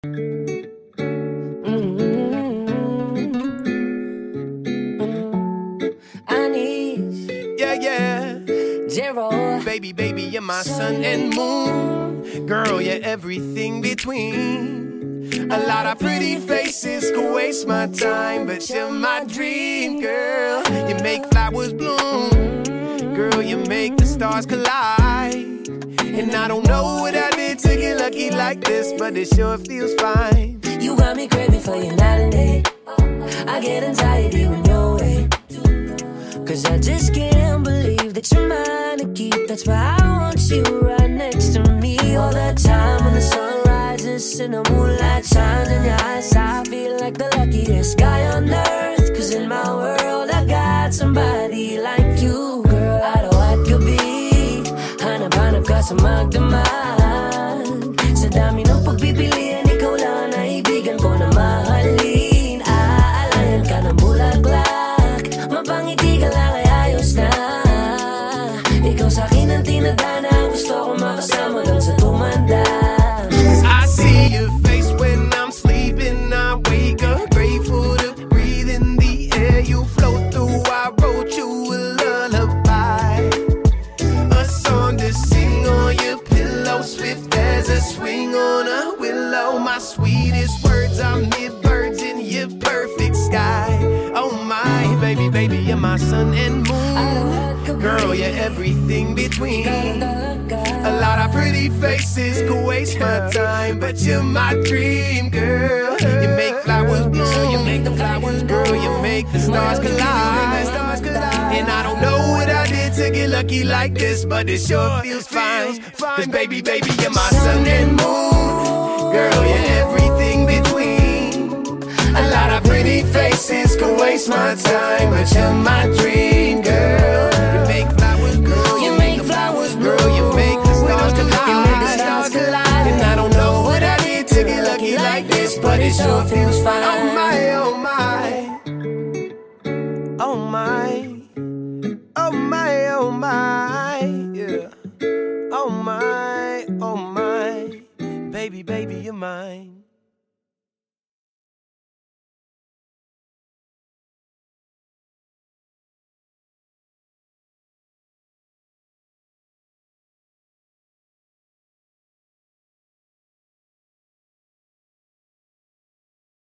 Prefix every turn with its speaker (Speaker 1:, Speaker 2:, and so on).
Speaker 1: Baby, you're my sun and moon. Girl, you're everything between. A lot of pretty faces could waste my time, but you're my dream, girl. You make flowers bloom. Girl, you make the stars collide. And I don't know what I did to get lucky like this, but it sure feels fine.
Speaker 2: You got me craving for you night and day. I get anxiety when you're away, 'cause I just can't believe that you're mine to keep. That's why I want you right next to me all the time. When the sun rises and the moonlight shines in your eyes, I feel like the luckiest guy on earth. 'Cause in my world I got somebody like you. Girl, I know I could be hanap-hanap ka sa magdamag. Sa dami ng pagpipilian, ikaw lang ang naibigan ko na mahalin. Aalayan ka ng bulaklak, mapangiti ka lang ay ayos na. Ikaw sa'kin ang tinadhana, gusto ko makasama lang sa tumanda.
Speaker 1: I see your face when I'm sleeping, I wake up grateful to breathe in the air you float through. I wrote you a lullaby, a song to sing on your pillow, swift as a swing on a willow. My sweetest words are mid-birds in your perfect sky. Oh my, baby, you're my sun and moon. Girl, you're everything between. A lot of pretty faces could waste my time, but you're my dream, girl. You make flowers bloom, you make the flowers grow, you make the stars collide. And I don't know what I did to get lucky like this, but it sure feels fine. 'Cause baby, you're my sun and moon. Girl, you're everything between. A lot of pretty faces could waste my time, but you're my dream, girl. You make flowers grow, you make the flowers grow, you make the stars collide. And I don't know what I did to get lucky like this, but it sure feels fine. Oh my, oh my, oh my, oh my, oh my.